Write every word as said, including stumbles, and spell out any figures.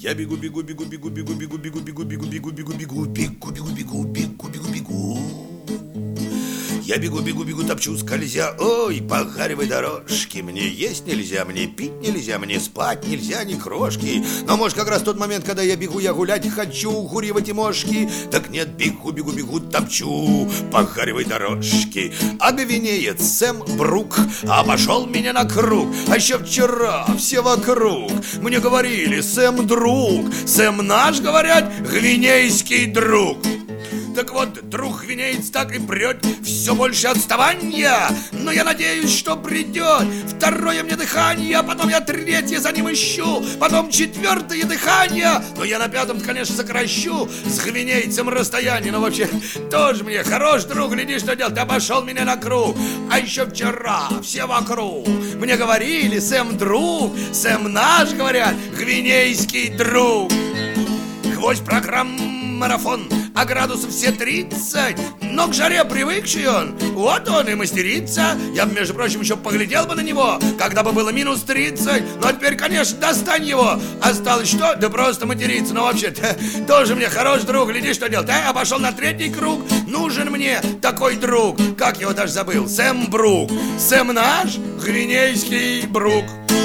Я бегу, бегу, бегу, бегу, бегу, бегу, бегу, бегу, бегу, бегу, бегу, бегу, бегу, бегу, бегу, бегу, бегу, бегу. Я бегу, бегу, бегу, топчу, скользя, ой, по гаревой дорожке. Мне есть нельзя, мне пить нельзя, мне спать нельзя, ни крошки. Но, может, как раз тот момент, когда я бегу, я гулять хочу, куривать и мошки. Так нет, бегу, бегу, бегу, топчу по гаревой дорожке. Обвинеет Сэм Брук, обошел меня на круг. А еще вчера все вокруг мне говорили: Сэм друг, Сэм наш, говорят, гвинейский друг. Так вот, друг гвинеец так и прет, все больше отставания. Но я надеюсь, что придет второе мне дыхание, потом я третье за ним ищу, потом четвертое дыхание. Но я на пятом, конечно, сокращу с гвинейцем расстояние. Но вообще, тоже мне хорош друг, гляди, что делать, обошел меня на круг. А еще вчера все вокруг мне говорили: Сэм друг, Сэм наш, говорят, гвинейский друг. Гвоздь программ марафон, а градусов все тридцать. Но к жаре привыкший он, вот он и мастерится. Я бы, между прочим, еще поглядел бы на него, когда бы было минус тридцать. Но теперь, конечно, достань его. Осталось что? Да просто материться. Но вообще-то тоже мне хороший друг. Гляди, что делать, а? Обошел на третий круг. Нужен мне такой друг. Как его даже забыл? Сэм Брук. Сэм наш, гвинейский Брук.